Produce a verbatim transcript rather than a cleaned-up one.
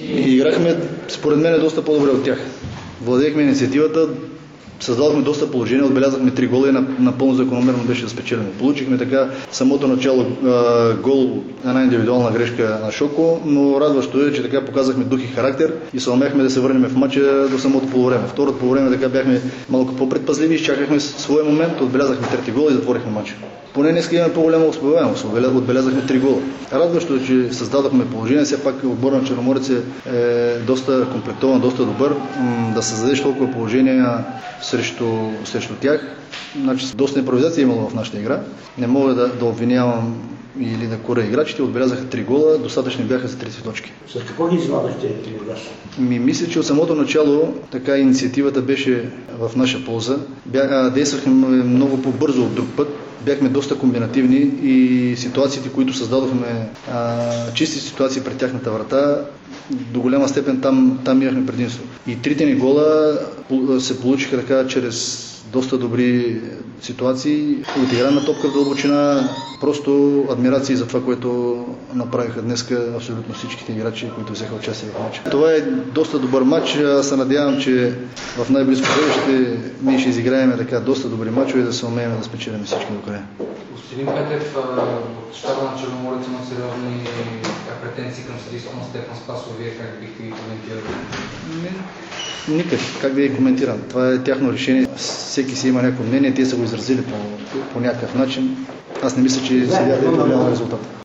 И играхме, според мен, доста по-добре от тях. Владеехме инициативата, създадохме доста положения, отбелязахме три гола и напълно закономерно беше да спечелим. Получихме така самото начало а, гол, една индивидуална грешка на Шоко, но радващо е, че така показахме дух и характер и се умяхме да се върнем в матча до самото полувреме. Второто полувреме така бяхме малко по-предпазливи, изчакахме своя момент, отбелязахме трети гол и затворихме матча. Поне днес имаме по-голяма успеваемост, отбелязахме три гола. Радващо е, че създадохме положение, все пак отбор на Черноморец е доста комплектован, доста добър. Да създадеш толкова положения срещу, срещу тях, значи доста импровизация имало в нашата игра. Не мога да, да обвинявам или да коря играчите, отбелязаха три гола, достатъчни бяха за тридесет точки. С какво ги извадахте Бургас? Ми, мисля, че от самото начало така инициативата беше в наша полза. Бяха, действахме много по-бързо от друг път. Бяхме доста комбинативни и ситуациите, които създадохме, а, чисти ситуации пред тяхната врата, до голяма степен там, там имахме предимство. И трите ни гола се получиха така чрез доста добри ситуации. Отиграна топка в дълбочина, просто адмирации за това, което направиха днеска абсолютно всичките играчи, които взеха участие в матча. Това е доста добър матч. Аз се надявам, че в най-близко бъдеще ние ще изиграем така доста добри матчове и да се умеем да спечелим всички до края. Господин Петев, от щаба на Черноморец има сериозни претенции към съдийството на Стефан Спасов. Вие как бихте ги коментирали? Никак. Как да ги коментирам? Това е тяхно решение. Всеки си има някакво мнение, те са го изразили по, по някакъв начин. Аз не мисля, че сега да е по-голям резултат.